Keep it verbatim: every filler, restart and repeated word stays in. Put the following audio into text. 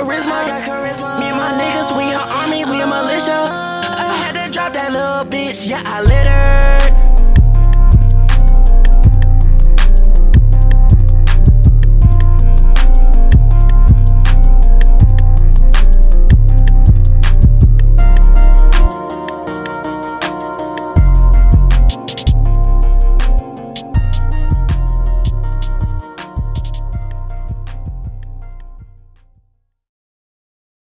charisma. Me and my niggas, we a army, we a militia. I had to drop that little bitch, yeah, I lit her.